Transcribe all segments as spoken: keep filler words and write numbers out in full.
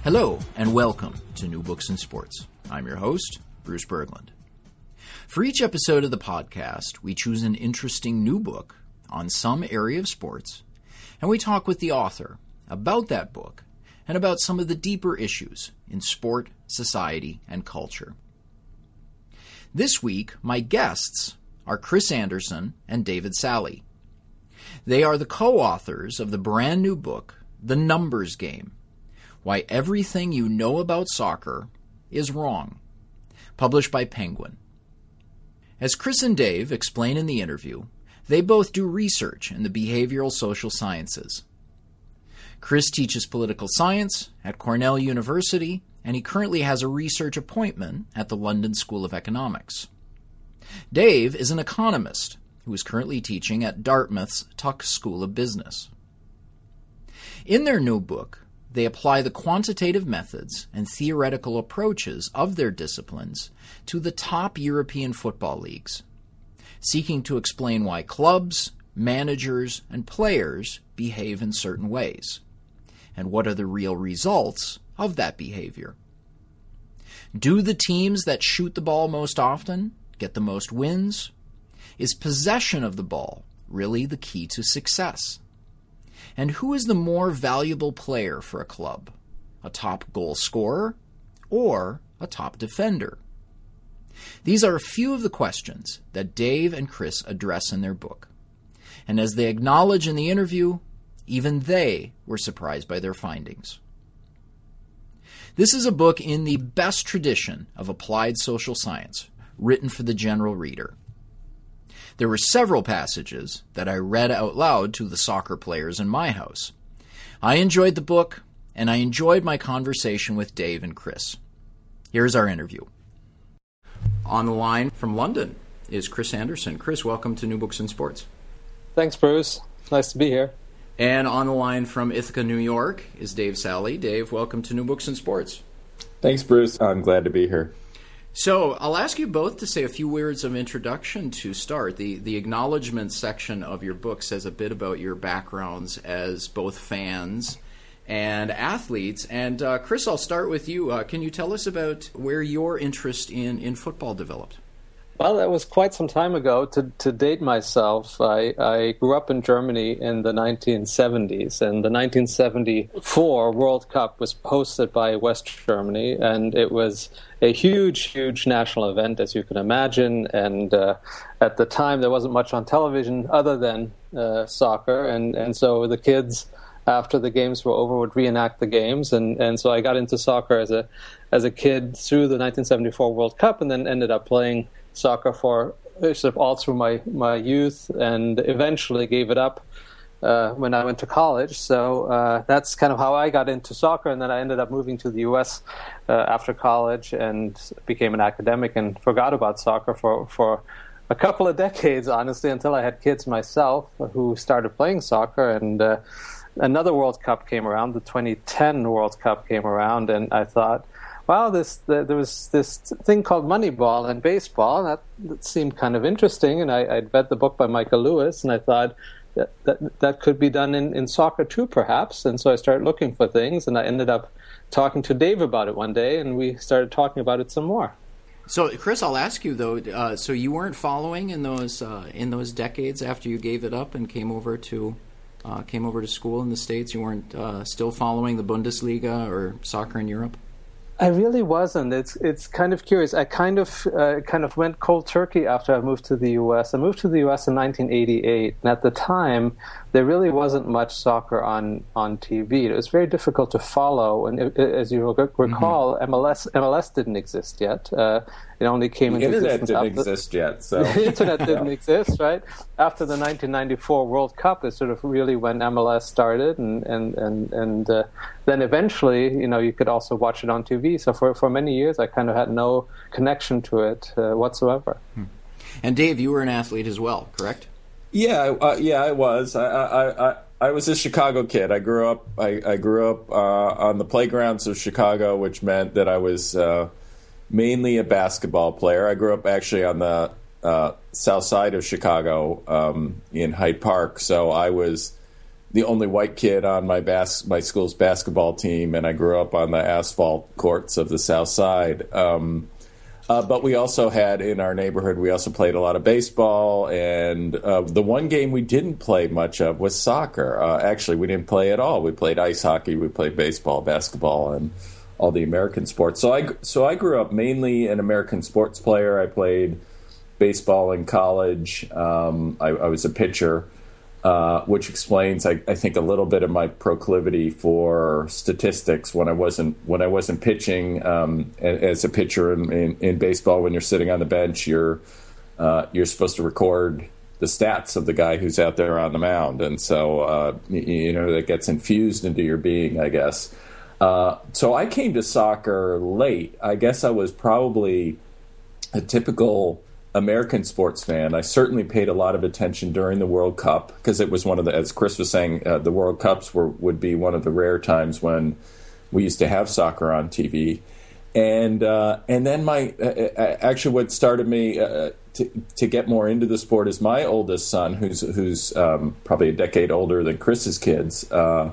Hello, and welcome to New Books in Sports. I'm your host, Bruce Berglund. For each episode of the podcast, we choose an interesting new book on some area of sports, and we talk with the author about that book and about some of the deeper issues in sport, society, and culture. This week, my guests are Chris Anderson and David Salle. They are the co-authors of the brand new book, The Numbers Game: Why Everything You Know About Soccer is Wrong, published by Penguin. As Chris and Dave explain in the interview, they both do research in the behavioral social sciences. Chris teaches political science at Cornell University, and he currently has a research appointment at the London School of Economics. Dave is an economist who is currently teaching at Dartmouth's Tufts School of Business. In their new book, they apply the quantitative methods and theoretical approaches of their disciplines to the top European football leagues, seeking to explain why clubs, managers, and players behave in certain ways, and what are the real results of that behavior. Do the teams that shoot the ball most often get the most wins? Is possession of the ball really the key to success? And who is the more valuable player for a club, a top goal scorer or a top defender? These are a few of the questions that Dave and Chris address in their book. And as they acknowledge in the interview, even they were surprised by their findings. This is a book in the best tradition of applied social science, written for the general reader. There were several passages that I read out loud to the soccer players in my house. I enjoyed the book, and I enjoyed my conversation with Dave and Chris. Here's our interview. On the line from London is Chris Anderson. Chris, welcome to New Books in Sports. Thanks, Bruce. Nice to be here. And on the line from Ithaca, New York is Dave Salle. Dave, welcome to New Books in Sports. Thanks, Bruce. I'm glad to be here. So I'll ask you both to say a few words of introduction to start. The the acknowledgement section of your book says a bit about your backgrounds as both fans and athletes. And uh, Chris, I'll start with you. Uh, can you tell us about where your interest in, in football developed? Well, that was quite some time ago. To to date myself, I, I grew up in Germany in the nineteen seventies, and the nineteen seventy-four World Cup was hosted by West Germany, and it was a huge, huge national event, as you can imagine. And uh, at the time, there wasn't much on television other than uh, soccer, and, and so the kids, after the games were over, would reenact the games, and, and so I got into soccer as a as a kid through the nineteen seventy-four World Cup, and then ended up playing soccer for sort of all through my, my youth, and eventually gave it up uh, when I went to college. So uh, that's kind of how I got into soccer, and then I ended up moving to the U S uh, after college and became an academic and forgot about soccer for, for a couple of decades, honestly, until I had kids myself who started playing soccer. And uh, another World Cup came around, the twenty ten World Cup came around, and I thought, wow, this the, there was this thing called Moneyball in baseball. That, that seemed kind of interesting, and I, I'd read the book by Michael Lewis, and I thought that that, that could be done in, in soccer too, perhaps. And so I started looking for things, and I ended up talking to Dave about it one day, and we started talking about it some more. So, Chris, I'll ask you though. Uh, so you weren't following in those uh, in those decades after you gave it up and came over to uh, came over to school in the States. You weren't uh, still following the Bundesliga or soccer in Europe? I really wasn't. It's it's kind of curious. I kind of uh, kind of went cold turkey after I moved to the U S. I moved to the U S in nineteen eighty-eight, and at the time, there really wasn't much soccer on, on T V. It was very difficult to follow, and it, as you recall, mm-hmm. M L S M L S didn't exist yet. Uh, it only came the into internet existence didn't after, exist yet. So the internet didn't yeah. exist, right? After the nineteen ninety-four World Cup is sort of really when M L S started, and and and and uh, then eventually, you know, you could also watch it on T V. So for for many years, I kind of had no connection to it uh, whatsoever. Hmm. And Dave, you were an athlete as well, correct? Yeah, uh, yeah, I was. I, I, I, I was a Chicago kid. I grew up. I, I grew up uh, on the playgrounds of Chicago, which meant that I was uh, mainly a basketball player. I grew up actually on the uh, south side of Chicago um, in Hyde Park, so I was the only white kid on my bas- my school's basketball team, and I grew up on the asphalt courts of the South Side. Um, uh, but we also had, in our neighborhood, we also played a lot of baseball, and uh, the one game we didn't play much of was soccer. Uh, actually, we didn't play at all. We played ice hockey, we played baseball, basketball, and all the American sports. So I, so I grew up mainly an American sports player. I played baseball in college. Um, I, I was a pitcher. Uh, which explains, I, I think, a little bit of my proclivity for statistics when I wasn't when I wasn't pitching. Um, as a pitcher in, in, in baseball, when you're sitting on the bench, you're uh, you're supposed to record the stats of the guy who's out there on the mound, and so uh, you, you know that gets infused into your being, I guess. Uh, so I came to soccer late. I guess I was probably a typical American sports fan. I certainly paid a lot of attention during the World Cup because it was one of the, as Chris was saying, uh, the World Cups were would be one of the rare times when we used to have soccer on T V. And uh, and then my uh, actually what started me uh, to to get more into the sport is my oldest son, who's who's um, probably a decade older than Chris's kids. Uh,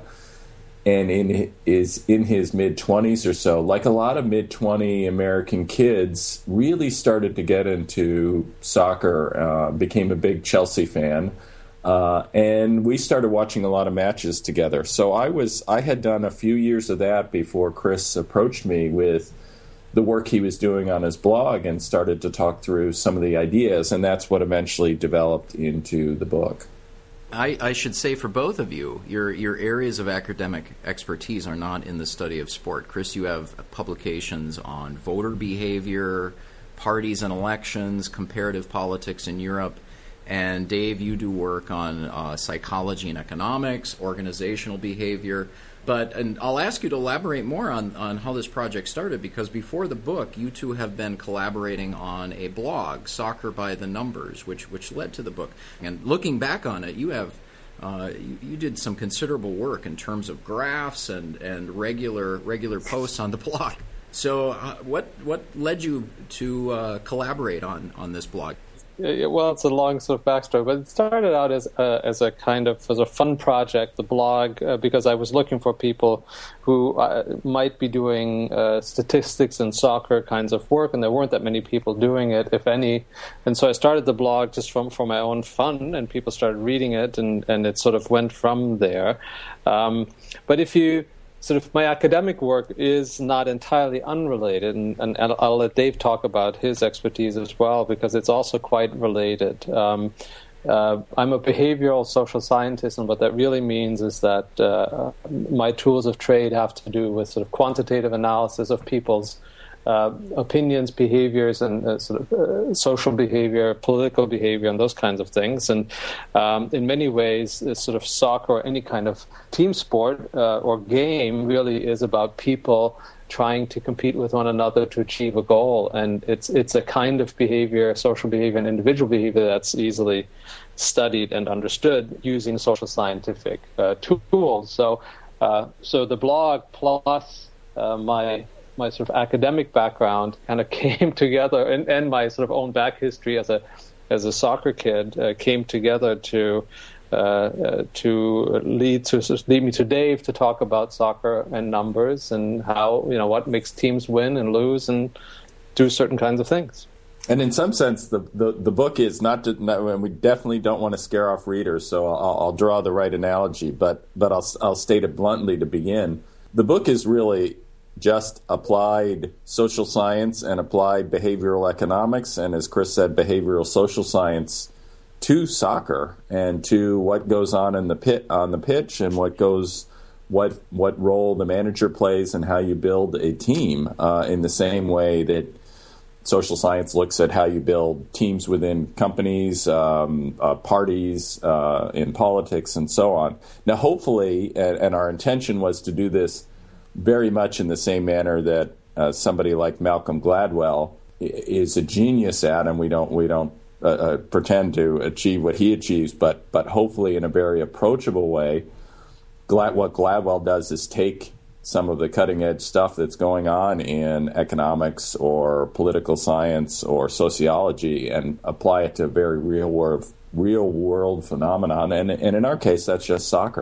and in, is in his mid-twenties or so, like a lot of mid-twenty American kids, really started to get into soccer, uh, became a big Chelsea fan, uh, and we started watching a lot of matches together. So I was I had done a few years of that before Chris approached me with the work he was doing on his blog and started to talk through some of the ideas, and that's what eventually developed into the book. I, I should say for both of you, your your areas of academic expertise are not in the study of sport. Chris, you have publications on voter behavior, parties and elections, comparative politics in Europe, and Dave, you do work on uh, psychology and economics, organizational behavior. But and I'll ask you to elaborate more on, on how this project started, because before the book, you two have been collaborating on a blog, Soccer by the Numbers, which which led to the book. And looking back on it, you have uh, you, you did some considerable work in terms of graphs and, and regular regular posts on the blog. So uh, what what led you to uh, collaborate on, on this blog? Yeah, well, it's a long sort of backstory, but it started out as a, as a kind of as a fun project, the blog, uh, because I was looking for people who uh, might be doing uh, statistics and soccer kinds of work, and there weren't that many people doing it, if any. And so I started the blog just from for my own fun, and people started reading it, and, and it sort of went from there. Um, but if you Sort of my academic work is not entirely unrelated, and, and I'll let Dave talk about his expertise as well, because it's also quite related. Um, uh, I'm a behavioral social scientist, and what that really means is that uh, my tools of trade have to do with sort of quantitative analysis of people's Uh, opinions, behaviors, and uh, sort of uh, social behavior, political behavior, and those kinds of things. And um, in many ways, uh, sort of soccer or any kind of team sport uh, or game really is about people trying to compete with one another to achieve a goal. And it's it's a kind of behavior, social behavior, and individual behavior that's easily studied and understood using social scientific uh, tools. So, uh, so the blog plus uh, my my sort of academic background kind of came together, and, and my sort of own back history as a as a soccer kid uh, came together to uh, uh, to lead to sort of lead me to Dave to talk about soccer and numbers and how, you know, what makes teams win and lose and do certain kinds of things. And in some sense, the the, the book is not, to, not and we definitely don't want to scare off readers, so I'll, I'll draw the right analogy, but but I'll I'll state it bluntly to begin. The book is really just applied social science and applied behavioral economics, and as Chris said, behavioral social science to soccer and to what goes on in the pit on the pitch and what goes what what role the manager plays and how you build a team. Uh, in the same way that social science looks at how you build teams within companies, um, uh, parties, uh, in politics, and so on. Now, hopefully, and, and our intention was to do this very much in the same manner that uh, somebody like Malcolm Gladwell is a genius at, and we don't we don't uh, uh, pretend to achieve what he achieves, but but hopefully in a very approachable way. Glad, what Gladwell does is take some of the cutting edge stuff that's going on in economics or political science or sociology and apply it to a very real world real world phenomenon, and and in our case, that's just soccer.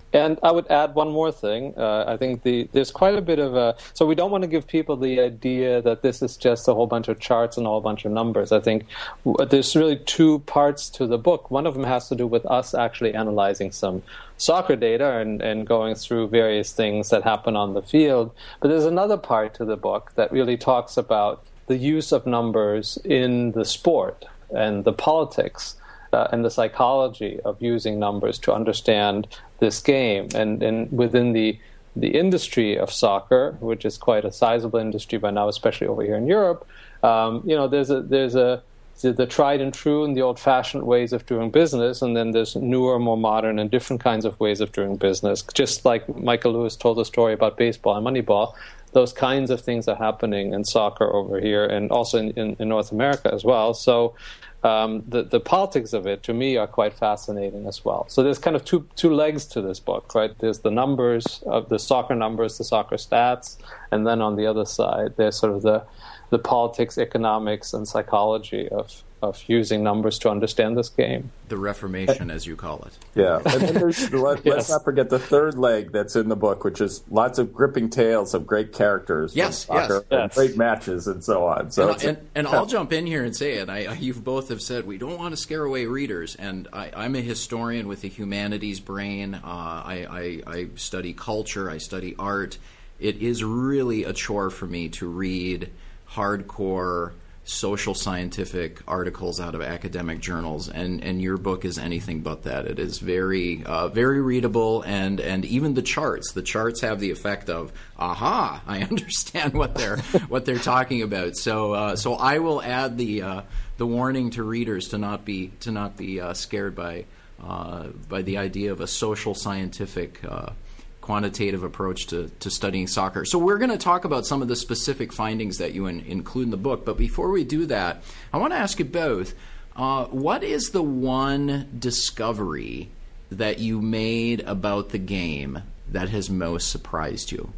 And I would add one more thing. Uh, I think the there's quite a bit of a... So we don't want to give people the idea that this is just a whole bunch of charts and a whole bunch of numbers. I think there's really two parts to the book. One of them has to do with us actually analyzing some soccer data and, and going through various things that happen on the field. But there's another part to the book that really talks about the use of numbers in the sport and the politics uh, and the psychology of using numbers to understand this game. And, and within the the industry of soccer, which is quite a sizable industry by now, especially over here in Europe, um, you know, there's a there's a the tried and true and the old-fashioned ways of doing business, and then there's newer, more modern and different kinds of ways of doing business. Just like Michael Lewis told a story about baseball and Moneyball, those kinds of things are happening in soccer over here and also in, in, in North America as well. So um, the, the politics of it, to me, are quite fascinating as well. So there's kind of two two legs to this book, right? There's the numbers, of the soccer numbers, the soccer stats, and then on the other side, there's sort of the the politics, economics, and psychology of, of using numbers to understand this game. The Reformation, as you call it. Yeah. And then there's, let, Yes. let's not forget the third leg that's in the book, which is lots of gripping tales of great characters. Yes, from soccer, yes. and Yes. great matches and so on. So And, it's a- and, and I'll jump in here and say it. I, you both have said we don't want to scare away readers, and I, I'm a historian with a humanities brain. Uh, I, I, I study culture. I study art. It is really a chore for me to read hardcore social scientific articles out of academic journals, and, and your book is anything but that. It is very uh, very readable, and, and even the charts. The charts have the effect of, aha, I understand what they're what they're talking about. So uh, so I will add the uh, the warning to readers to not be to not be uh, scared by uh, by the idea of a social scientific Uh, quantitative approach to, to studying soccer. So we're going to talk about some of the specific findings that you in, include in the book. But before we do that, I want to ask you both, uh, what is the one discovery that you made about the game that has most surprised you?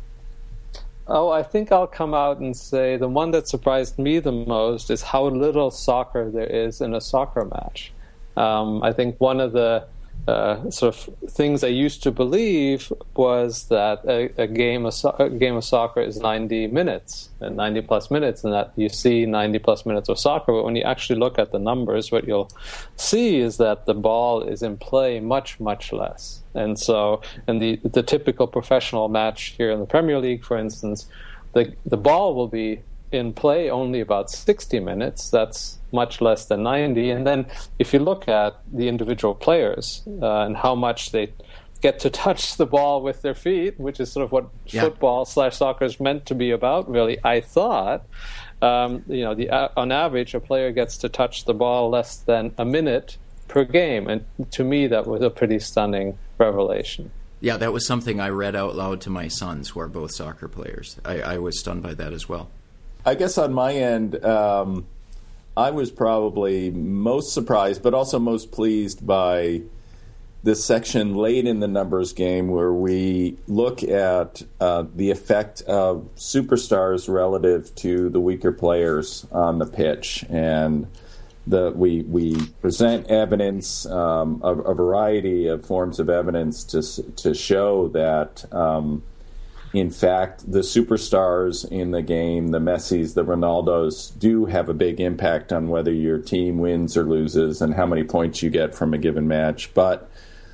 Oh, I think I'll come out and say the one that surprised me the most is how little soccer there is in a soccer match. Um, I think one of the Uh, sort of things I used to believe was that a, a game of so- a game of soccer is ninety minutes and ninety plus minutes, and that you see ninety plus minutes of soccer. But when you actually look at the numbers, what you'll see is that the ball is in play much much less. And so, in the the typical professional match here in the Premier League, for instance, the the ball will be in play only about sixty minutes. That's much less than ninety. And then if you look at the individual players uh, and how much they get to touch the ball with their feet, which is sort of what Yeah. football slash soccer is meant to be about, really, I thought, um, you know, the, uh, on average, a player gets to touch the ball less than a minute per game. And to me, that was a pretty stunning revelation. Yeah, that was something I read out loud to my sons, who are both soccer players. I, I was stunned by that as well. I guess on my end, um, I was probably most surprised, but also most pleased by this section late in the numbers game where we look at uh, the effect of superstars relative to the weaker players on the pitch. And the, we, we present evidence, um, a, a variety of forms of evidence to, to show that um, in fact, the superstars in the game, the Messis, the Ronaldos, do have a big impact on whether your team wins or loses and how many points you get from a given match. But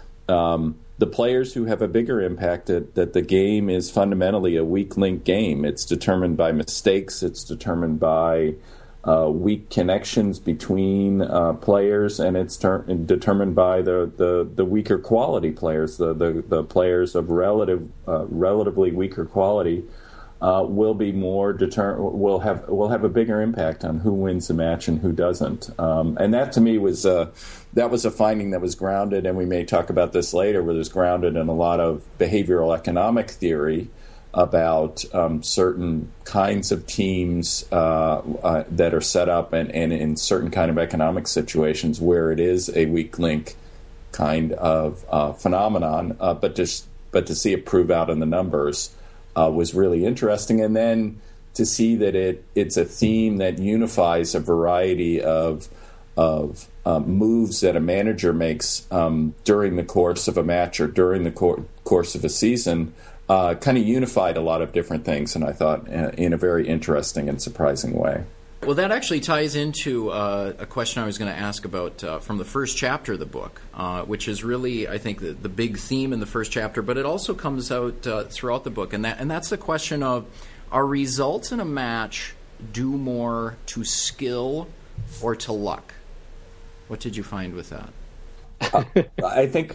um, the players who have a bigger impact, that, that the game is fundamentally a weak link game. It's determined by mistakes. It's determined by uh, weak connections between uh, players, and it's ter- determined by the, the, the weaker quality players, the the, the players of relative uh, relatively weaker quality uh, will be more deter- will have will have a bigger impact on who wins the match and who doesn't. Um, and that to me was uh, that was a finding that was grounded, and we may talk about this later, where there's grounded in a lot of behavioral economic theory about um, certain kinds of teams uh, uh, that are set up and, and in certain kind of economic situations where it is a weak link kind of uh, phenomenon, uh, but just but to see it prove out in the numbers uh, was really interesting. And then to see that it it's a theme that unifies a variety of of um, moves that a manager makes um, during the course of a match or during the cor- course of a season uh, kind of unified a lot of different things, and I thought uh, in a very interesting and surprising way. Well, that actually ties into uh, a question I was going to ask about uh, from the first chapter of the book, uh, which is really, I think, the, the big theme in the first chapter, but it also comes out uh, throughout the book, and that and that's the question of, are results in a match due more to skill or to luck? What did you find with that? uh, I think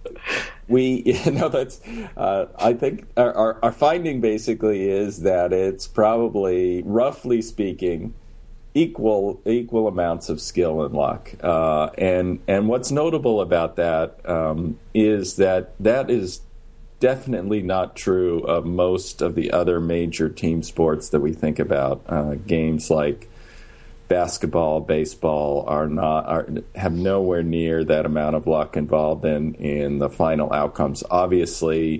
we, you know, that's. Uh, I think our, our, our finding basically is that it's probably, roughly speaking, equal equal amounts of skill and luck. Uh, and and what's notable about that um, is that that is definitely not true of most of the other major team sports that we think about. Uh, games like basketball, baseball are not are, have nowhere near that amount of luck involved in in the final outcomes. Obviously,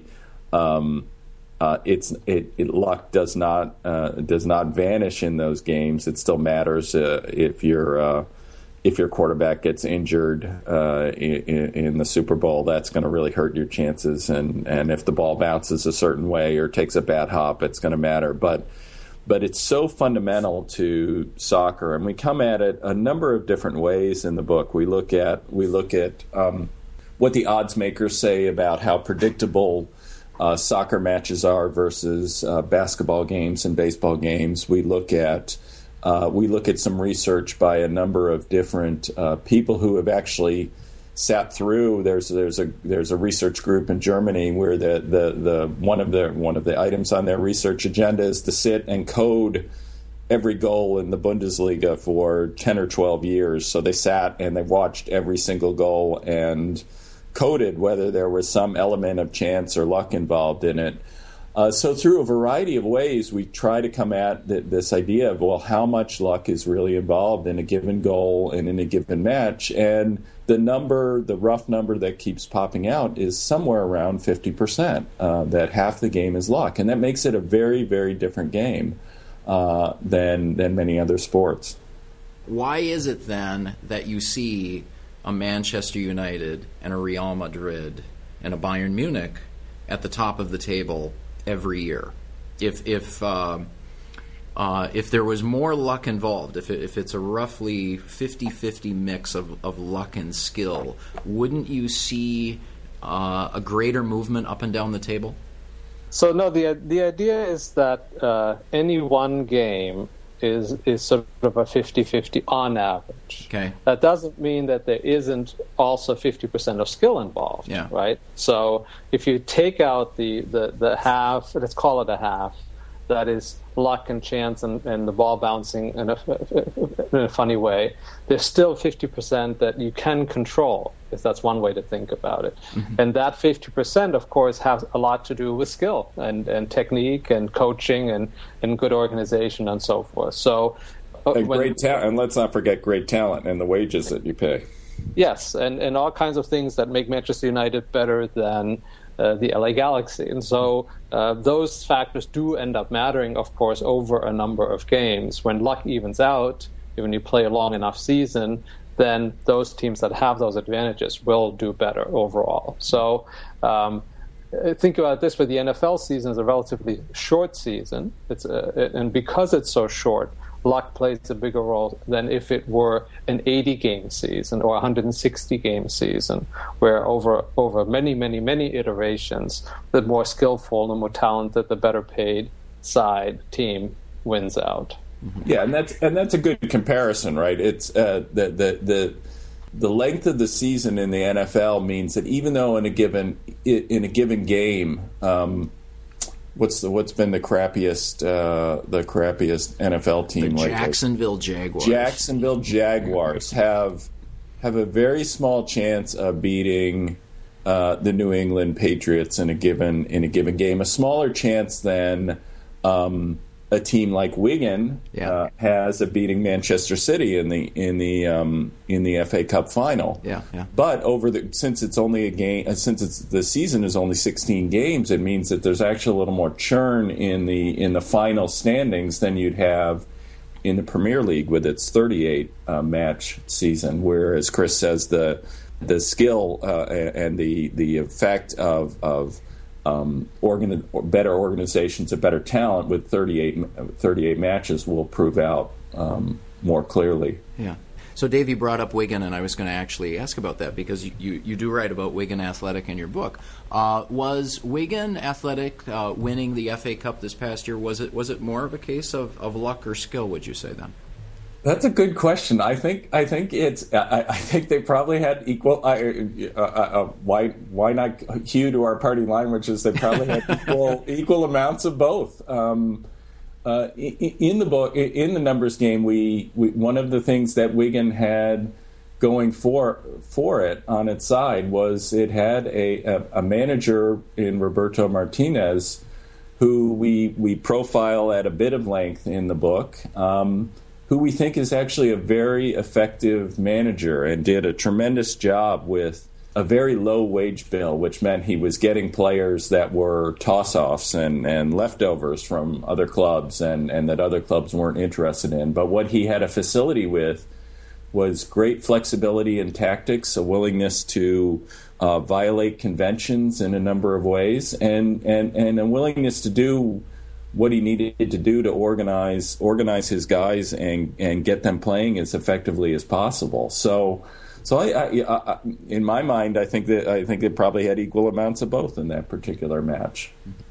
um, uh, it's it, it luck does not uh, does not vanish in those games. It still matters uh, if your uh, if your quarterback gets injured uh, in, in the Super Bowl. That's going to really hurt your chances. And and if the ball bounces a certain way or takes a bad hop, it's going to matter. But But it's so fundamental to soccer, and we come at it a number of different ways in the book. We look at we look at um, what the odds makers say about how predictable uh, soccer matches are versus uh, basketball games and baseball games. We look at uh, we look at some research by a number of different uh, people who have actually sat through. There's there's a there's a research group in Germany where the, the, the one of the one of the items on their research agenda is to sit and code every goal in the Bundesliga for ten or twelve years. So they sat and they watched every single goal and coded whether there was some element of chance or luck involved in it. Uh, so through a variety of ways, we try to come at th- this idea of, well, how much luck is really involved in a given goal and in a given match. And the number, the rough number that keeps popping out is somewhere around fifty percent, uh, that half the game is luck. And that makes it a very, very different game uh, than than many other sports. Why is it then that you see a Manchester United and a Real Madrid and a Bayern Munich at the top of the table every year? If if uh, uh, if there was more luck involved, if it, if it's a roughly fifty-fifty mix of, of luck and skill, wouldn't you see uh, a greater movement up and down the table? So no, the the idea is that uh, any one game is is sort of a fifty-fifty on average. Okay. That doesn't mean that there isn't also fifty percent of skill involved, yeah. right? So if you take out the, the, the half, let's call it a half, that is luck and chance and, and the ball bouncing in a, in a funny way, there's still fifty percent that you can control, if that's one way to think about it. Mm-hmm. And that fifty percent, of course, has a lot to do with skill and, and technique and coaching and, and good organization and so forth. So, uh, and when, great talent, and let's not forget great talent and the wages that you pay. Yes, and, and all kinds of things that make Manchester United better than Uh, the L A Galaxy. And so uh, those factors do end up mattering, of course, over a number of games. When luck evens out, when you play a long enough season, then those teams that have those advantages will do better overall. So um, think about this, where the N F L season is a relatively short season, it's a, and because it's so short, luck plays a bigger role than if it were an eighty-game season or a one hundred sixty-game season, where over over many, many, many iterations, the more skillful, the more talented, the better paid side team wins out. Yeah, and that's and that's a good comparison, right? It's uh, the the the the length of the season in the N F L means that even though in a given in a given game. Um, What's the what's been the crappiest uh, the crappiest N F L team? The like Jacksonville Jaguars. Jacksonville Jaguars have have a very small chance of beating uh, the New England Patriots in a given in a given game. A smaller chance than um, a team like Wigan yeah. uh, has of beating Manchester City in the in the um, in the F A Cup final. Yeah, yeah. But over the since it's only a game, uh, since it's the season is only sixteen games, it means that there's actually a little more churn in the in the final standings than you'd have in the Premier League with its thirty-eight uh, match season, where, as Chris says, the the skill uh, and the the effect of of um, organ- better organizations, a better talent with thirty-eight, thirty-eight matches will prove out um, more clearly. Yeah. So Dave, you brought up Wigan, and I was going to actually ask about that because you, you, you do write about Wigan Athletic in your book. Uh, was Wigan Athletic uh, winning the F A Cup this past year, was it was it more of a case of, of luck or skill, would you say then? That's a good question. I think I think it's I, I think they probably had equal. Uh, uh, uh, why why not hew to our party line, which is they probably had equal equal amounts of both. Um, Uh, in the book, in the numbers game, we, we one of the things that Wigan had going for for it on its side was it had a, a, a manager in Roberto Martinez, who we we profile at a bit of length in the book, um, who we think is actually a very effective manager and did a tremendous job with a very low wage bill, which meant he was getting players that were toss-offs and, and leftovers from other clubs and, and that other clubs weren't interested in. But what he had a facility with was great flexibility in tactics, a willingness to uh, violate conventions in a number of ways, and, and, and a willingness to do what he needed to do to organize organize his guys and, and get them playing as effectively as possible. So So, I, I, I, in my mind, I think that I think they probably had equal amounts of both in that particular match.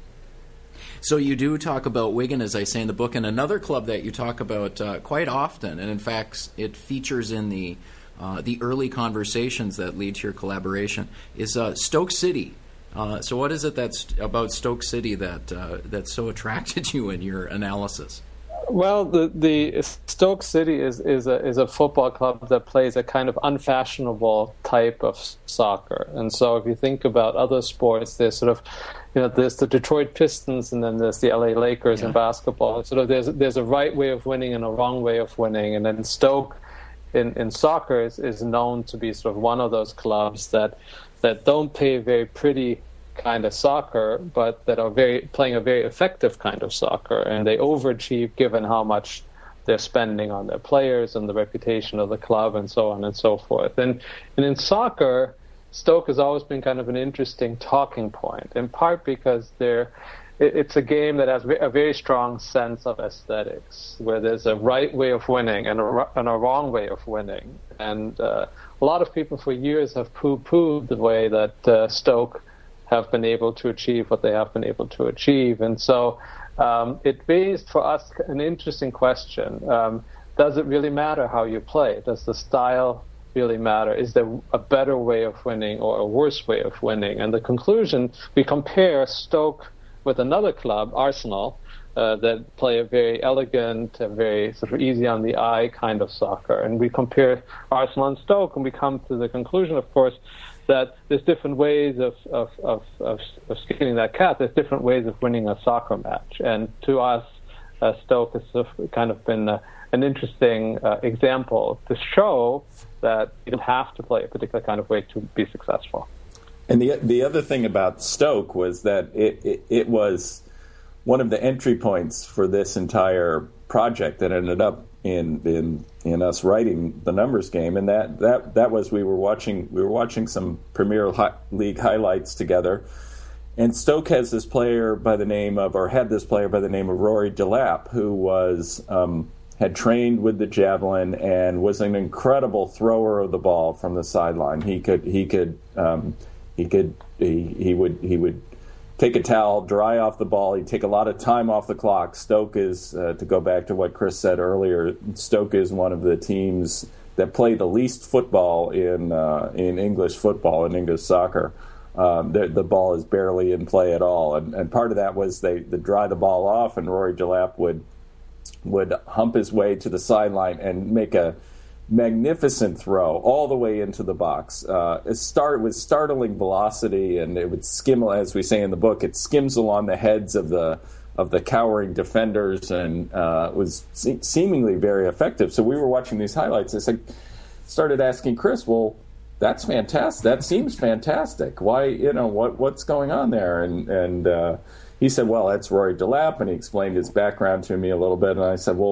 So you do talk about Wigan, as I say in the book, and another club that you talk about uh, quite often, and in fact, it features in the uh, the early conversations that lead to your collaboration, is uh, Stoke City. Uh, so, what is it that's about Stoke City that uh, that so attracted you in your analysis? Well, the, the Stoke City is, is a is a football club that plays a kind of unfashionable type of soccer, and so if you think about other sports, there's sort of, you know, there's the Detroit Pistons, and then there's the L A Lakers yeah. in basketball. Sort of there's there's a right way of winning and a wrong way of winning, and then Stoke in, in soccer is, is known to be sort of one of those clubs that that don't play very pretty kind of soccer, but that are very playing a very effective kind of soccer, and they overachieve given how much they're spending on their players and the reputation of the club and so on and so forth. And and in soccer, Stoke has always been kind of an interesting talking point, in part because they're it, it's a game that has a very strong sense of aesthetics, where there's a right way of winning and a, and a wrong way of winning. And uh, a lot of people for years have poo-pooed the way that uh, Stoke have been able to achieve what they have been able to achieve. And so um, it raised for us an interesting question. Um, does it really matter how you play? Does the style really matter? Is there a better way of winning or a worse way of winning? And the conclusion, we compare Stoke with another club, Arsenal, uh, that play a very elegant, a very sort of easy on the eye kind of soccer. And we compare Arsenal and Stoke, and we come to the conclusion, of course, that there's different ways of, of, of, of, of skinning that cat. There's different ways of winning a soccer match. And to us, uh, Stoke has sort of kind of been uh, an interesting uh, example to show that you don't have to play a particular kind of way to be successful. And the the other thing about Stoke was that it, it, it was one of the entry points for this entire project that ended up in in in us writing the numbers game, and that, that, that was we were watching we were watching some Premier League highlights together, and Stoke has this player by the name of or had this player by the name of Rory Delap, who was um, had trained with the javelin and was an incredible thrower of the ball from the sideline. He could he could um, he could he, he would he would take a towel, dry off the ball. He'd take a lot of time off the clock. Stoke is, uh, to go back to what Chris said earlier, Stoke is one of the teams that play the least football in uh, in English football, in English soccer. Um, the, the ball is barely in play at all. And, and part of that was they, they dry the ball off, and Rory Delap would, would hump his way to the sideline and make a magnificent throw all the way into the box. Uh, it started with startling velocity, and it would skim, as we say in the book, it skims along the heads of the of the cowering defenders, and uh, was se- seemingly very effective. So we were watching these highlights. I said, started asking Chris, "Well, that's fantastic. That seems fantastic. Why, you know, what what's going on there?" And and uh, he said, "Well, that's Rory Delap," and he explained his background to me a little bit. And I said, "Well,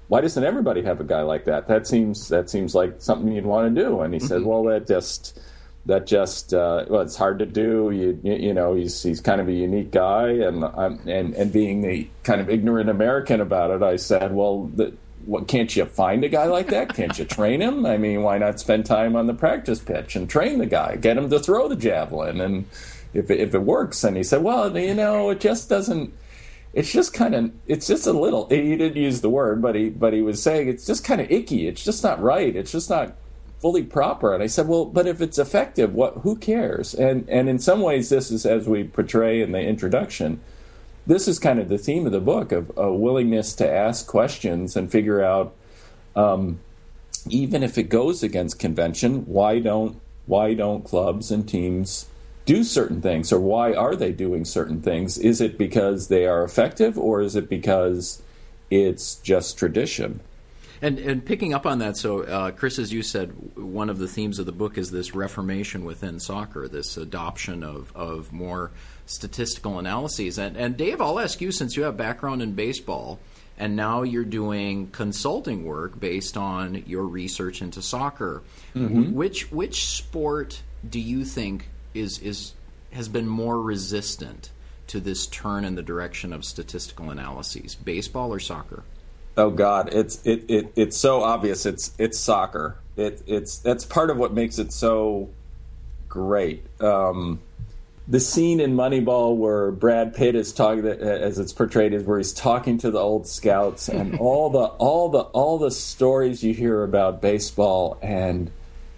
why doesn't everybody have a guy like that? That seems that seems like something you'd want to do. And he mm-hmm. said, well, that just that just uh, well, it's hard to do. You you, you know, he's he's kind of a unique guy, and um, and and being the kind of ignorant American about it, I said, well, the, what, can't you find a guy like that? Can't you train him? I mean, why not spend time on the practice pitch and train the guy, get him to throw the javelin, and if it, if it works? And he said, well, you know, it just doesn't. It's just kind of, it's just a little, he didn't use the word, but he but he was saying it's just kind of icky. It's just not right. It's just not fully proper. And I said, well, but if it's effective, what? Who cares? And and in some ways, this is, as we portray in the introduction, this is kind of the theme of the book, of a willingness to ask questions and figure out, um, even if it goes against convention, why don't why don't clubs and teams do certain things, or why are they doing certain things? Is it because they are effective, or is it because it's just tradition? And and picking up on that, so uh, Chris, as you said, one of the themes of the book is this reformation within soccer, this adoption of, of more statistical analyses. And, and Dave, I'll ask you, since you have background in baseball, and now you're doing consulting work based on your research into soccer, mm-hmm. which which sport do you think is is has been more resistant to this turn in the direction of statistical analyses, baseball or soccer? Oh God, it's it, it it's so obvious. It's it's soccer. It it's that's part of what makes it so great. Um, the scene in Moneyball where Brad Pitt is talking, as it's portrayed, is where he's talking to the old scouts, and all the all the all the stories you hear about baseball, and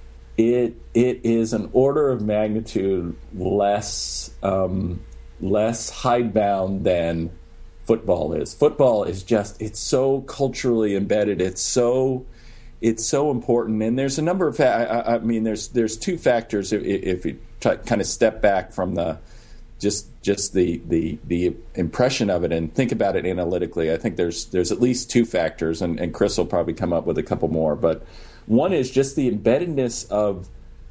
It it is an order of magnitude less um, less hidebound than football is. Football is just, it's so culturally embedded. It's so it's so important. And there's a number of fa- I, I mean there's there's two factors if, if you try, kind of step back from the just just the, the the impression of it and think about it analytically. I think there's there's at least two factors, and, and Chris will probably come up with a couple more, but one is just the embeddedness of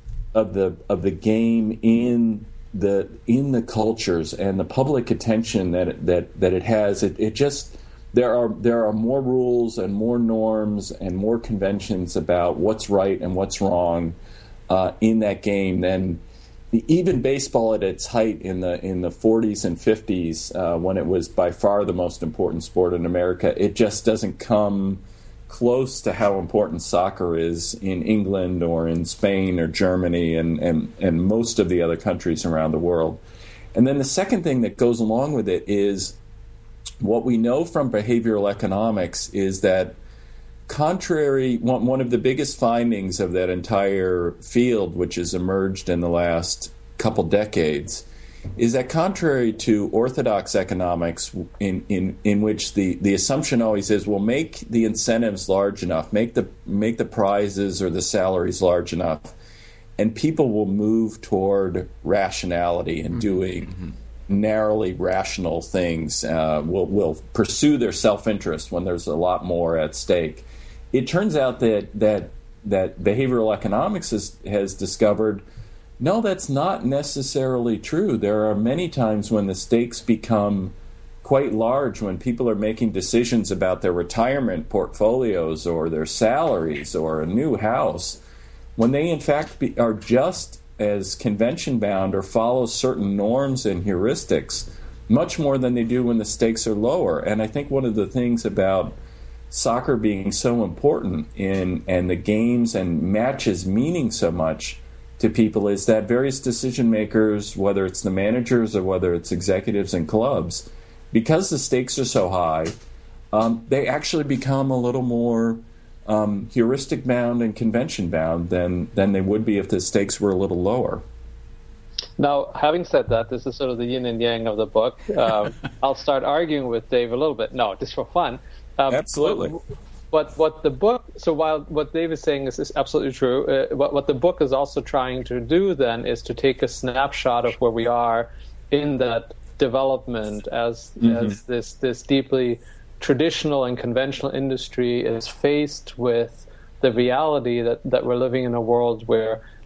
of the of the game in the in the cultures and the public attention that it, that that it has. It, it just there are there are more rules and more norms and more conventions about what's right and what's wrong uh, in that game than even baseball at its height in the in the forties and fifties, uh, when it was by far the most important sport in America. It just doesn't come close to how important soccer is in England or in Spain or Germany and, and, and most of the other countries around the world. And then the second thing that goes along with it is what we know from behavioral economics is that contrary, one, one of the biggest findings of that entire field, which has emerged in the last couple decades, is that contrary to orthodox economics, in, in, in which the, the assumption always is, well, make the incentives large enough, make the make the prizes or the salaries large enough, and people will move toward rationality and mm-hmm. doing mm-hmm. narrowly rational things. Uh, will will pursue their self-interest when there's a lot more at stake. It turns out that that that behavioral economics has, has discovered, no, that's not necessarily true. There are many times when the stakes become quite large, when people are making decisions about their retirement portfolios or their salaries or a new house, when they in fact be, are just as convention-bound or follow certain norms and heuristics, much more than they do when the stakes are lower. And I think one of the things about soccer being so important in and the games and matches meaning so much to people is that various decision makers, whether it's the managers or whether it's executives and clubs, because the stakes are so high, um, they actually become a little more um, heuristic bound and convention bound than than they would be if the stakes were a little lower. Now, having said that, this is sort of the yin and yang of the book. Um, I'll start arguing with Dave a little bit. No, just for fun. Um, Absolutely. But, But what the book, so while what Dave is saying is, is absolutely true, uh, what, what the book is also trying to do then is to take a snapshot of where we are in that development as mm-hmm. as this this deeply traditional and conventional industry is faced with the reality that, that we're living in a world where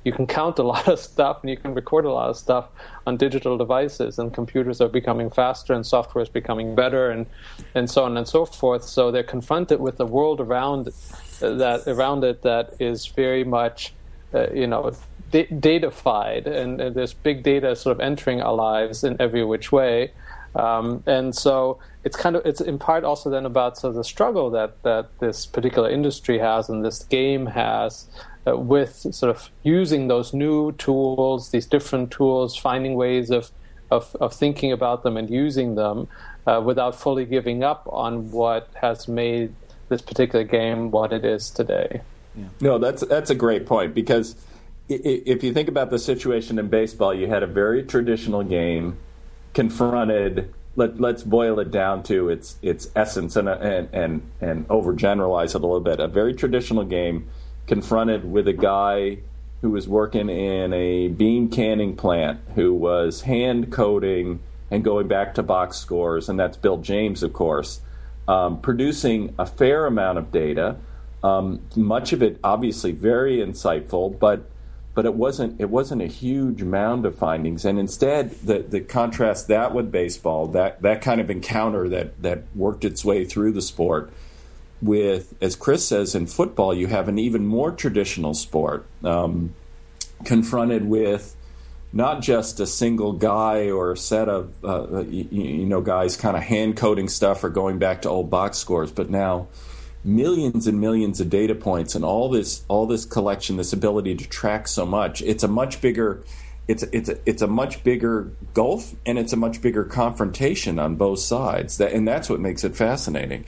you can count a lot of stuff and you can record a lot of stuff on digital devices, and computers are becoming faster and software is becoming better, and and so on and so forth. So they're confronted with a world around that around it that is very much, uh, you know, da- datafied, and, and there's big data sort of entering our lives in every which way. Um, and so it's kind of it's in part also then about sort of the struggle that that this particular industry has and this game has uh, with sort of using those new tools, these different tools, finding ways of of, of thinking about them and using them uh, without fully giving up on what has made this particular game what it is today. Yeah. No, that's that's a great point, because if you think about the situation in baseball, you had a very traditional game confronted, let, let's boil it down to its its essence and and and, and overgeneralize it a little bit. A very traditional game confronted with a guy who was working in a bean canning plant, who was hand coding and going back to box scores, and that's Bill James, of course, um, producing a fair amount of data, um, much of it obviously very insightful, but But it wasn't it wasn't a huge mound of findings, and instead the, the contrast that with baseball, that, that kind of encounter that, that worked its way through the sport, with, as Chris says, in football, you have an even more traditional sport um, confronted with not just a single guy or a set of uh, you, you know guys kind of hand coding stuff or going back to old box scores, but now millions and millions of data points and all this all this collection, this ability to track so much. It's a much bigger it's it's a, it's a much bigger gulf, and it's a much bigger confrontation on both sides. That and that's what makes it fascinating.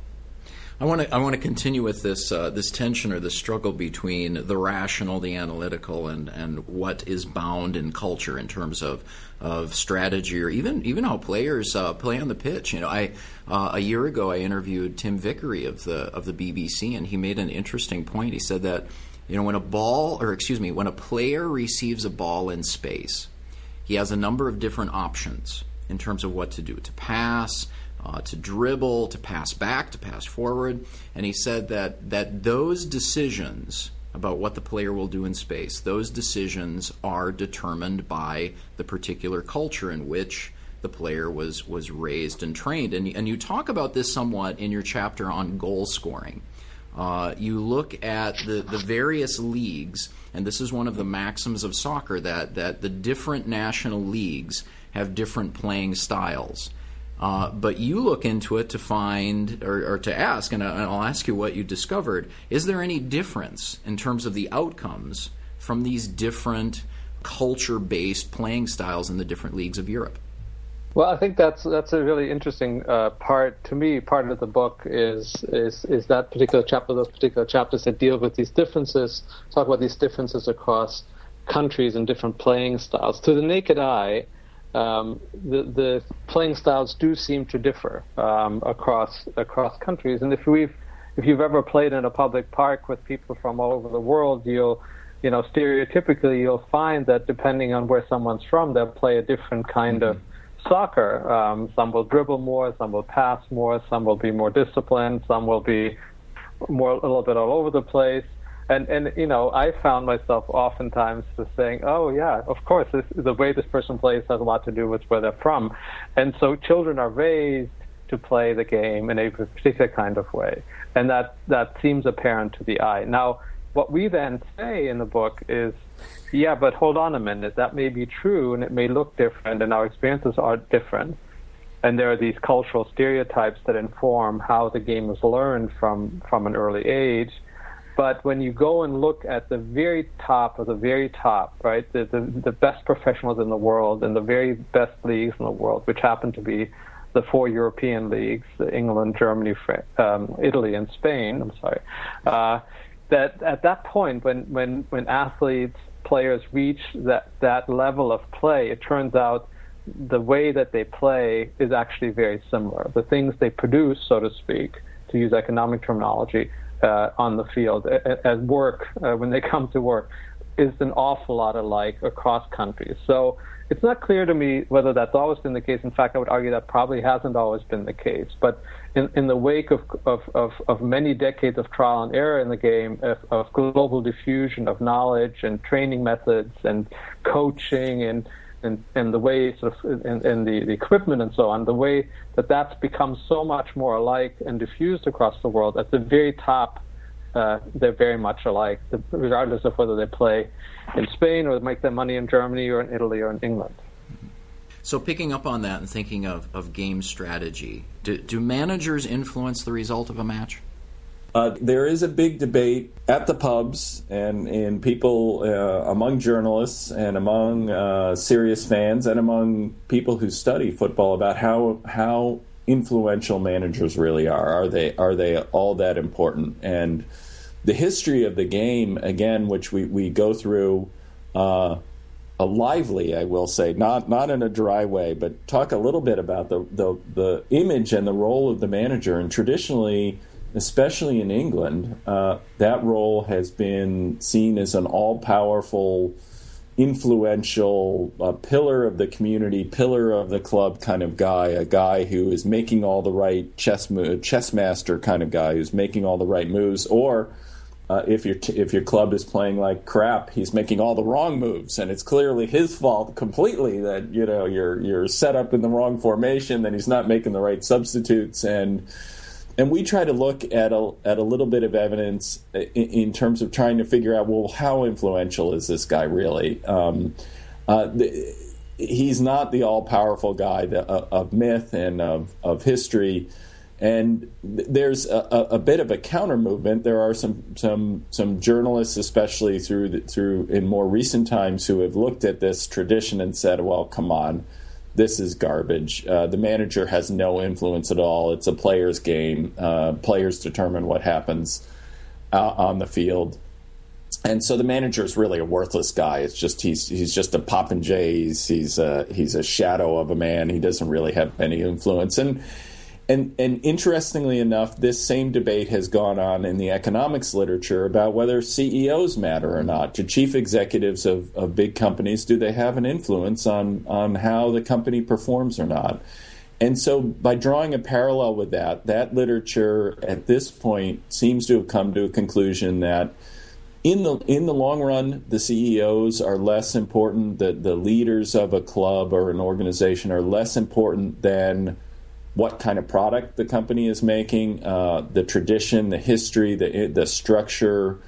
I want to I want to continue with this uh, this tension or the struggle between the rational, the analytical, and, and what is bound in culture in terms of of strategy, or even even how players uh, play on the pitch. You know, I uh, a year ago I interviewed Tim Vickery of the of the B B C, and he made an interesting point. He said that, you know, when a ball, or excuse me, when a player receives a ball in space, he has a number of different options in terms of what to do: to pass, Uh, to dribble, to pass back, to pass forward. And he said that that those decisions about what the player will do in space, those decisions are determined by the particular culture in which the player was was raised and trained. And, and you talk about this somewhat in your chapter on goal scoring. Uh, you look at the, the various leagues, and this is one of the maxims of soccer, that, that the different national leagues have different playing styles. Uh, but you look into it to find, or, or to ask, and I'll ask you what you discovered, is there any difference in terms of the outcomes from these different culture-based playing styles in the different leagues of Europe? Well, I think that's that's a really interesting uh, part. To me, part of the book is, is is that particular chapter, those particular chapters that deal with these differences, talk about these differences across countries and different playing styles. To the naked eye, Um, the, the playing styles do seem to differ um, across across countries, and if we've if you've ever played in a public park with people from all over the world, you'll you know stereotypically you'll find that depending on where someone's from, they'll play a different kind mm-hmm. of soccer. Um, some will dribble more, some will pass more, some will be more disciplined, some will be more a little bit all over the place. And, and you know, I found myself oftentimes just saying, oh, yeah, of course, this, the way this person plays has a lot to do with where they're from. And so children are raised to play the game in a particular kind of way. And that, that seems apparent to the eye. Now, what we then say in the book is, yeah, but hold on a minute. That may be true, and it may look different, and our experiences are different. And there are these cultural stereotypes that inform how the game was learned from, from an early age. But when you go and look at the very top of the very top, right, the, the the best professionals in the world and the very best leagues in the world, which happen to be the four European leagues, England, Germany, France, um, Italy, and Spain, I'm sorry, uh, that at that point, when, when, when athletes, players reach that, that level of play, it turns out the way that they play is actually very similar. The things they produce, so to speak, to use economic terminology, Uh, on the field as work, uh, when they come to work, is an awful lot alike across countries. So it's not clear to me whether that's always been the case. In fact, I would argue that probably hasn't always been the case. But in, in the wake of, of, of, of many decades of trial and error in the game, of, of global diffusion of knowledge and training methods and coaching and and, and the way sort of and, and the, the equipment and so on, the way that that's become so much more alike and diffused across the world, at the very top, uh, they're very much alike, regardless of whether they play in Spain or make their money in Germany or in Italy or in England. So picking up on that and thinking of, of game strategy, do, do managers influence the result of a match? Uh, there is a big debate at the pubs and in people uh, among journalists and among uh, serious fans and among people who study football about how how influential managers really are. Are they are they all that important? And the history of the game, again, which we, we go through uh, a lively, I will say, not not in a dry way, but talk a little bit about the the, the image and the role of the manager. And traditionally, especially in England, uh, that role has been seen as an all-powerful, influential uh, pillar of the community, pillar of the club kind of guy, a guy who is making all the right chess move, chess master kind of guy who's making all the right moves, or uh, if your t- if your club is playing like crap, he's making all the wrong moves, and it's clearly his fault completely that you know you're you're set up in the wrong formation, that he's not making the right substitutes, and. And we try to look at a, at a little bit of evidence in, in terms of trying to figure out, well, how influential is this guy really? Um, uh, the, he's not the all-powerful guy that, uh, of myth and of, of history. And there's a, a bit of a counter movement. There are some some some journalists, especially through the, through in more recent times, who have looked at this tradition and said, well, come on. This is garbage. Uh, the manager has no influence at all. It's a player's game. Uh, players determine what happens uh, on the field. And so the manager is really a worthless guy. It's just he's he's just a popinjay. He's he's a, he's a shadow of a man. He doesn't really have any influence. And and and interestingly enough, this same debate has gone on in the economics literature about whether C E Os matter or not. Do chief executives of, of big companies, do they have an influence on, on how the company performs or not? And so by drawing a parallel with that, that literature at this point seems to have come to a conclusion that in the in the long run, the C E Os are less important, the, the leaders of a club or an organization are less important than what kind of product the company is making, uh, the tradition, the history, the the structure,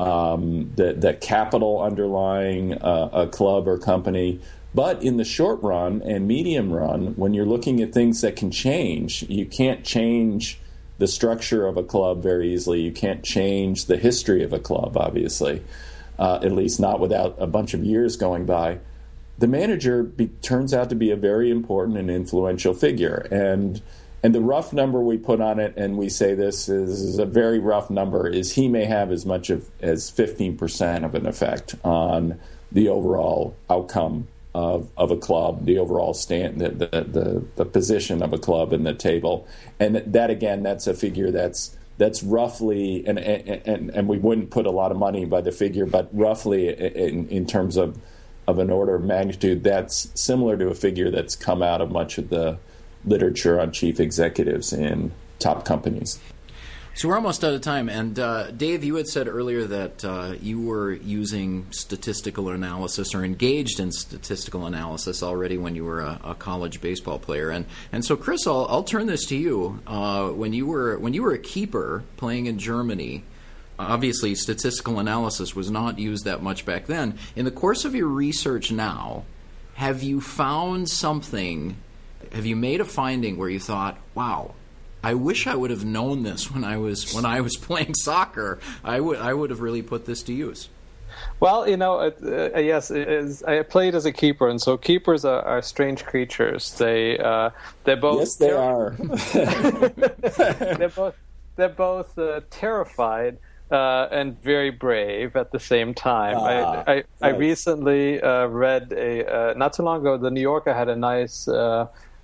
um, the the capital underlying uh, a club or company. But in the short run and medium run, when you're looking at things that can change, you can't change the structure of a club very easily. You can't change the history of a club, obviously, uh, at least not without a bunch of years going by. The manager be, turns out to be a very important and influential figure. And and the rough number we put on it, and we say this is, is a very rough number, is he may have as much of, as fifteen percent of an effect on the overall outcome of, of a club, the overall stand, the, the, the, the position of a club in the table. And that, again, that's a figure that's that's roughly, and, and, and we wouldn't put a lot of money by the figure, but roughly in, in terms of of an order of magnitude, that's similar to a figure that's come out of much of the literature on chief executives in top companies. So we're almost out of time. And uh, Dave, you had said earlier that uh, you were using statistical analysis or engaged in statistical analysis already when you were a, a college baseball player. And and so, Chris, I'll, I'll turn this to you. Uh, when you were when you were a keeper playing in Germany, obviously, statistical analysis was not used that much back then. In the course of your research now, have you found something, have you made a finding where you thought, wow, I wish I would have known this when I was when I was playing soccer. I would I would have really put this to use. Well, you know, uh, yes, it is, I played as a keeper, and so keepers are, are strange creatures. They uh, they're both yes, they ter- are. they're both they're both uh, terrified. Uh, and very brave at the same time. Ah, I, I, nice. I recently uh, read a uh, not too long ago. The New Yorker had a nice uh,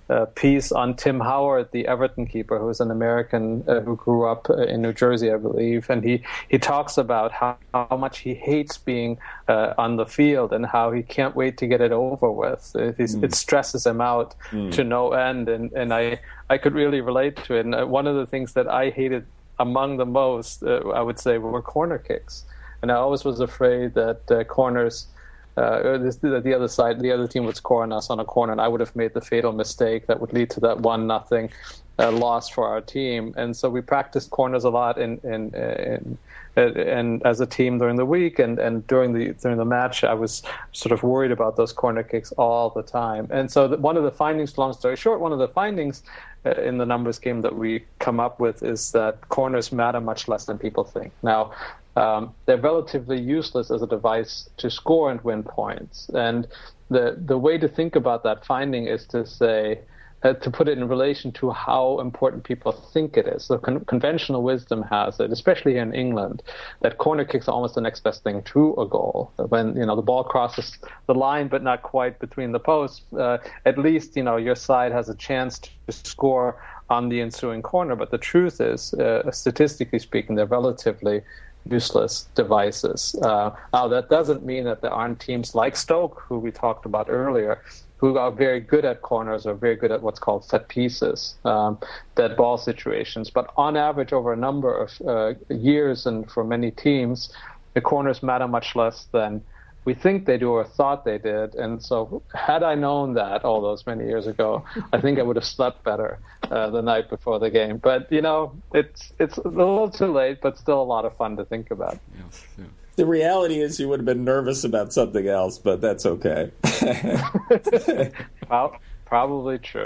uh, piece on Tim Howard, the Everton keeper, who is an American uh, who grew up in New Jersey, I believe, and he, he talks about how, how much he hates being uh, on the field and how he can't wait to get it over with. It, mm. it stresses him out mm. to no end, and, and I, I could really relate to it. And one of the things that I hated among the most, uh, I would say, were corner kicks. And I always was afraid that uh, corners... Uh, this, the, the other side, the other team would score on us on a corner, and I would have made the fatal mistake that would lead to that one nothing uh, loss for our team. And so we practiced corners a lot in, in, in, in and as a team during the week, and, and during the during the match, I was sort of worried about those corner kicks all the time. And so the, one of the findings, long story short, one of the findings uh, in the numbers game that we come up with is that corners matter much less than people think. Now, Um, they're relatively useless as a device to score and win points. And the the way to think about that finding is to say, uh, to put it in relation to how important people think it is. So con- conventional wisdom has it, especially here in England, that corner kicks are almost the next best thing to a goal. When, you know, the ball crosses the line but not quite between the posts, uh, at least, you know, your side has a chance to score on the ensuing corner. But the truth is, uh, statistically speaking, they're relatively useless devices. Uh, now, that doesn't mean that there aren't teams like Stoke, who we talked about earlier, who are very good at corners or very good at what's called set pieces, um, dead ball situations. But on average, over a number of uh, years and for many teams, the corners matter much less than we think they do or thought they did. And so had I known that all those many years ago, I think I would have slept better uh, the night before the game. But, you know, it's it's a little too late, but still a lot of fun to think about. Yes, yeah. The reality is you would have been nervous about something else, but that's okay. Well, probably true.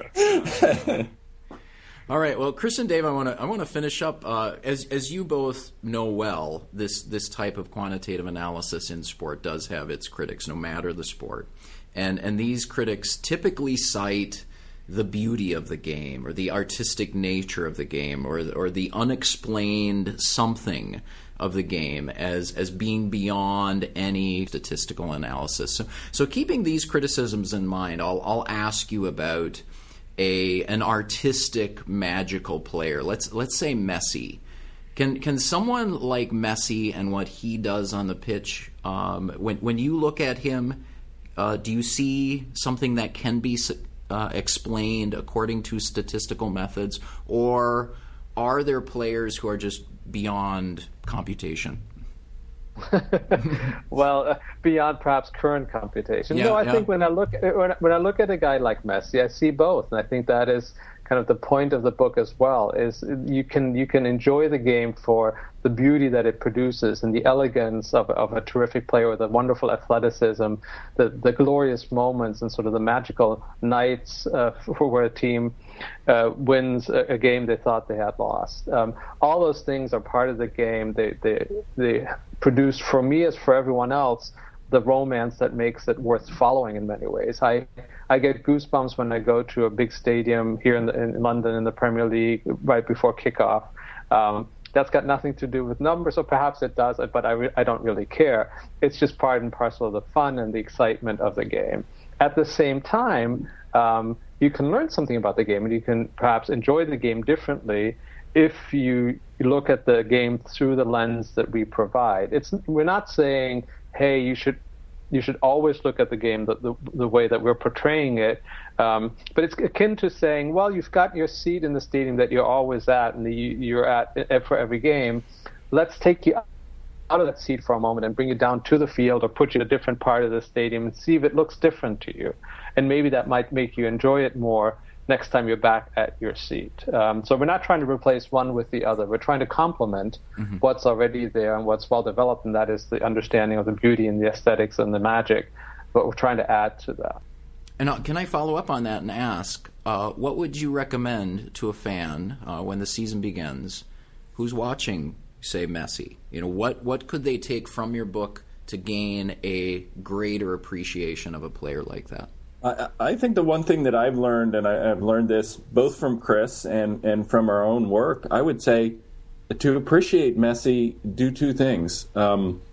All right. Well, Chris and Dave, I want to I want to finish up. Uh, as as you both know well, this this type of quantitative analysis in sport does have its critics, no matter the sport, and and these critics typically cite the beauty of the game, or the artistic nature of the game, or or the unexplained something of the game as as being beyond any statistical analysis. So, so keeping these criticisms in mind, I'll I'll ask you about a an artistic, magical player. Let's let's say Messi. Can can someone like Messi and what he does on the pitch, um, when when you look at him, uh, do you see something that can be uh, explained according to statistical methods, or are there players who are just beyond computation? Well, uh, beyond perhaps current computation. Yeah, no, I yeah. think when I look at, when, I, when I look at a guy like Messi, I see both, and I think that is kind of the point of the book as well. Is you can you can enjoy the game for the beauty that it produces and the elegance of of a terrific player with a wonderful athleticism, the the glorious moments and sort of the magical nights uh, for where a team uh, wins a, a game they thought they had lost. Um, all those things are part of the game. They they they produce, for me as for everyone else, the romance that makes it worth following in many ways. I I get goosebumps when I go to a big stadium here in, the, in London in the Premier League right before kickoff. Um, that's got nothing to do with numbers, or perhaps it does, but I, re- I don't really care. It's just part and parcel of the fun and the excitement of the game. At the same time, um, you can learn something about the game, and you can perhaps enjoy the game differently if you look at the game through the lens that we provide. It's we're not saying, hey, you should you should always look at the game the, the, the way that we're portraying it. Um, but it's akin to saying, well, you've got your seat in the stadium that you're always at and the, you're at for every game. Let's take you out of that seat for a moment and bring you down to the field, or put you in a different part of the stadium and see if it looks different to you. And maybe that might make you enjoy it more next time you're back at your seat. Um, so we're not trying to replace one with the other. We're trying to complement mm-hmm. what's already there and what's well developed, and that is the understanding of the beauty and the aesthetics and the magic. But we're trying to add to that. And uh, can I follow up on that and ask, uh, what would you recommend to a fan uh, when the season begins who's watching, say, Messi? You know, what, what could they take from your book to gain a greater appreciation of a player like that? I, I think the one thing that I've learned, and I, I've learned this both from Chris and, and from our own work, I would say to appreciate Messi, do two things. Um,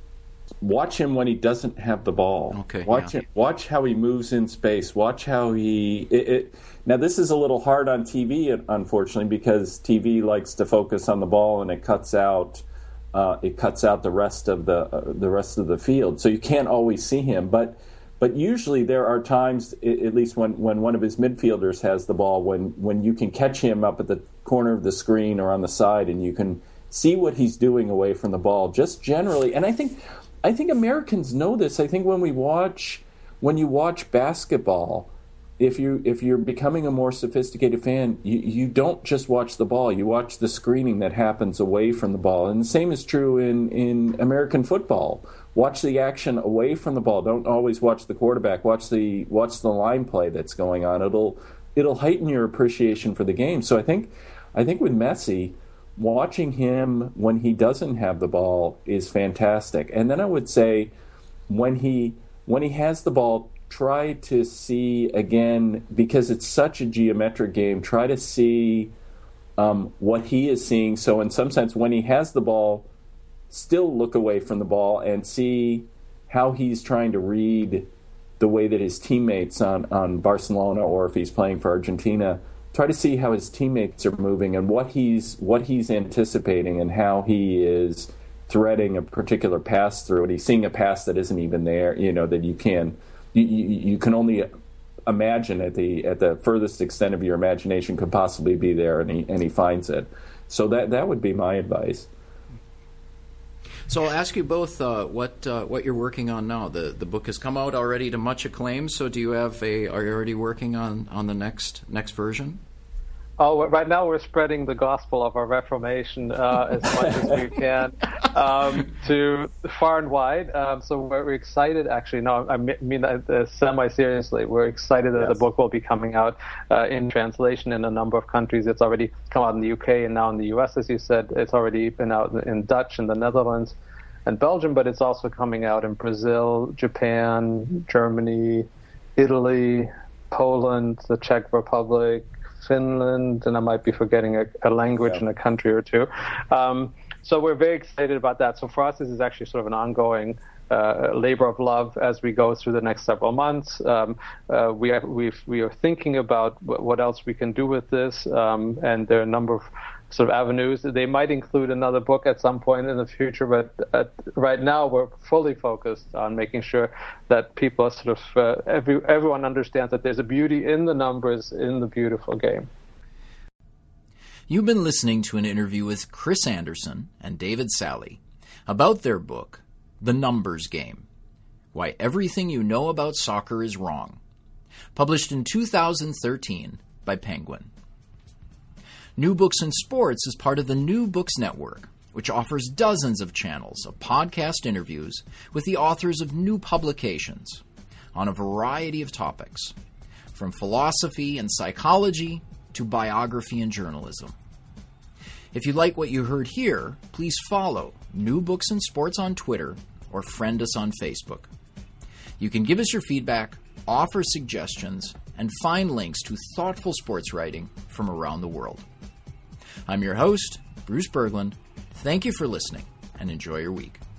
watch him when he doesn't have the ball. Okay, watch yeah. him. Watch how he moves in space. Watch how he. It, it, now this is a little hard on T V, unfortunately, because T V likes to focus on the ball and it cuts out. Uh, it cuts out the rest of the uh, the rest of the field, so you can't always see him. But but usually there are times, at least when, when one of his midfielders has the ball, when when you can catch him up at the corner of the screen or on the side, and you can see what he's doing away from the ball, just generally. And I think I think Americans know this. I think when we watch when you watch basketball, if you if you're becoming a more sophisticated fan, you, you don't just watch the ball. You watch the screening that happens away from the ball. And the same is true in, in American football. Watch the action away from the ball. Don't always watch the quarterback. Watch the watch the line play that's going on. It'll it'll heighten your appreciation for the game. So I think I think with Messi, watching him when he doesn't have the ball is fantastic. And then I would say when he when he has the ball, try to see again, because it's such a geometric game, try to see um, what he is seeing. So in some sense, when he has the ball, still look away from the ball and see how he's trying to read the way that his teammates on, on Barcelona, or if he's playing for Argentina, try to see how his teammates are moving and what he's what he's anticipating and how he is threading a particular pass through, and he's seeing a pass that isn't even there, you know, that you can you, you, you can only imagine at the at the furthest extent of your imagination could possibly be there, and he and he finds it. So that that would be my advice. So I'll ask you both uh, what uh, what you're working on now. The the book has come out already to much acclaim. So do you have a? Are you already working on, on the next next version? Oh, right now we're spreading the gospel of our Reformation uh, as much as we can um, to far and wide. Um, so we're excited. Actually, no, I mean that uh, semi-seriously. We're excited that yes. the book will be coming out uh, in translation in a number of countries. It's already come out in the U K and now in the U S, as you said. It's already been out in Dutch in the Netherlands and Belgium, but it's also coming out in Brazil, Japan, Germany, Italy, Poland, the Czech Republic, Finland, and I might be forgetting a, a language yeah. in a country or two. Um, so we're very excited about that. So for us, this is actually sort of an ongoing uh, labor of love as we go through the next several months. Um, uh, we are, we've, we are thinking about w- what else we can do with this, um, and there are a number of sort of avenues. They might include another book at some point in the future, but at, right now we're fully focused on making sure that people are sort of, uh, every, everyone understands that there's a beauty in the numbers in the beautiful game. You've been listening to an interview with Chris Anderson and David Salle about their book, The Numbers Game: Why Everything You Know About Soccer Is Wrong, published in two thousand thirteen by Penguin. New Books in Sports is part of the New Books Network, which offers dozens of channels of podcast interviews with the authors of new publications on a variety of topics, from philosophy and psychology to biography and journalism. If you like what you heard here, please follow New Books in Sports on Twitter or friend us on Facebook. You can give us your feedback, offer suggestions, and find links to thoughtful sports writing from around the world. I'm your host, Bruce Berglund. Thank you for listening, and enjoy your week.